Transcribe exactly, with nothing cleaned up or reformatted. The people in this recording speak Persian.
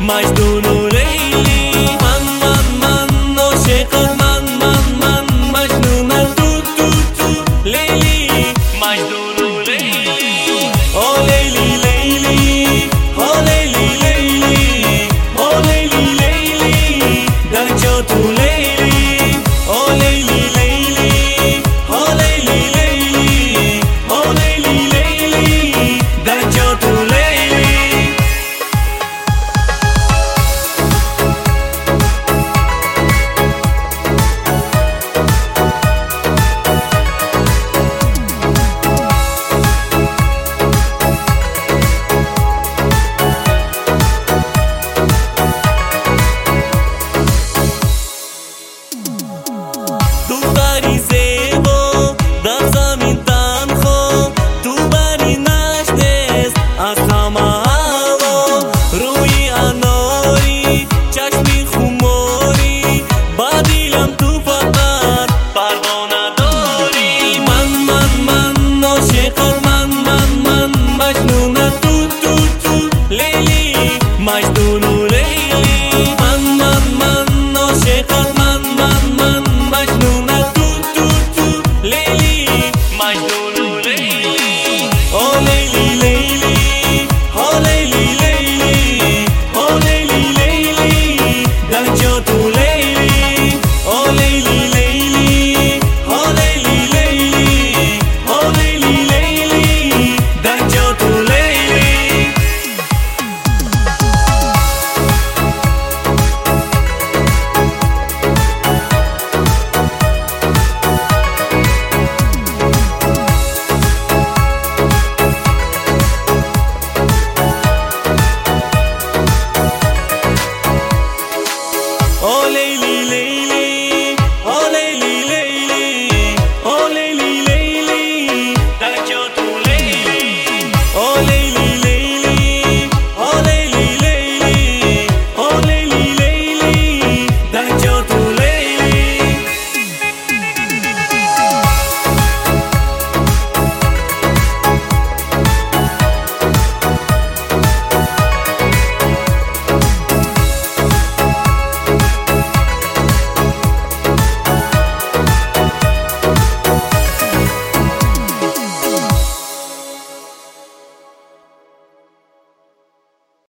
مجنون و لیلی. من من من عاشق من من من مجنونم تو تو تو لیلی مجنون و لیلی. آ لیلی لیلی آ لیلی لیلی آ لیلی لیلی در جا تو لیلی. آ لیلی لیلی آ لیلی لیلی آ لیلی لیلی در جا تو لیلی. مجنون و لیلی